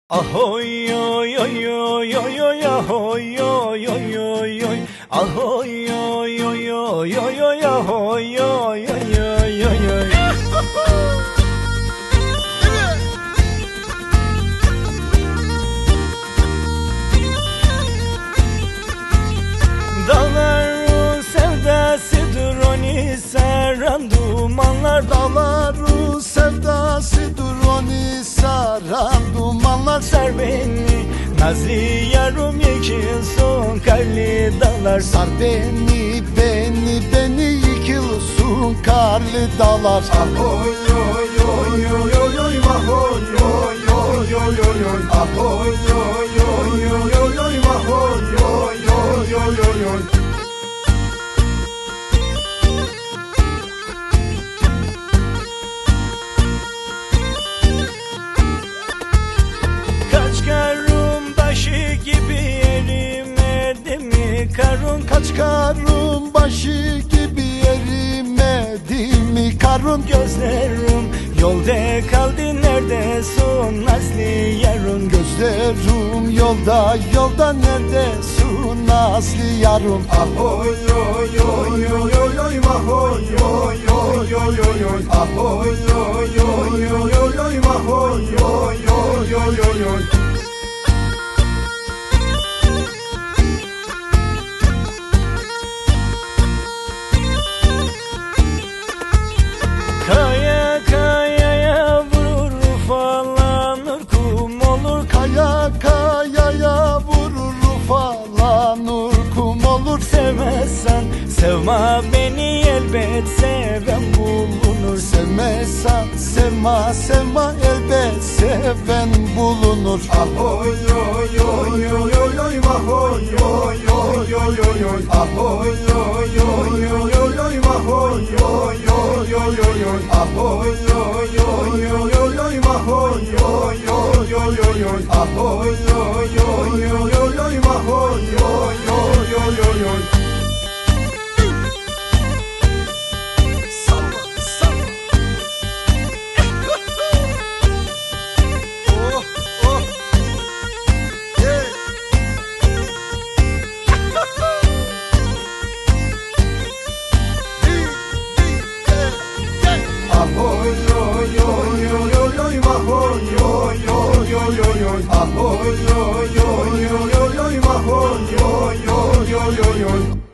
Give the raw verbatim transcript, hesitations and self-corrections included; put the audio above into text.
Ahoy oy oy oy oy oy ahoy oy oy oy oy ahoy oy oy oy oy oy ahoy oy oy oy oy oy. Dağların sevdasıdır onu saran dumanlar, Dağların sevdasıdır onu saran dumanlar. sar beni nazlı yarım yıkılsın karlı dağlar. Sar beni, beni, beni yıkılsın karlı dağlar. Ahoy oy oy oy oy oy ahoy oy oy oy oy oy ahoy oy oy oy oy oy ahoy oy oy oy oy oy. Kaç karın başı gibi erimedi mi karın? Kaç karın başı gibi erimedi mi karın? Gözlerim yolda kaldı neredesin nazlı yarın? Gözlerim yolda, yolda neredesin nazlı yarım? Ahoy oy oy oy oy oy ahoy oy oy oy oy oy ahoy oy oy oy oy oy ahoy oy oy oy oy oy. Kaya kayaya vurur ufalanır kum olur. Kaya kayaya vurur ufalanır kum olur. Sevmezsen sevme beni elbet seven bulunur. Sevmezsen sevme, sevme elbet seven bulunur. Ahoy oy oy oy oy oy ahoy oy oy oy oy oy ahoy oy oy oy oy oy ahoy oy oy oy oy oy ahoy oy oy oy oy oy ahoy oy oy oy oy oy ahoy oy oy oy oy oy ahoy oy oy oy oy oy. Salla, salla. Oh, oh. Yeah. Ahoy oy oy oy oy oy ahoy oy oy oy oy oy ahoy oy oy oy oy oy ahoy oy oy oy oy oy.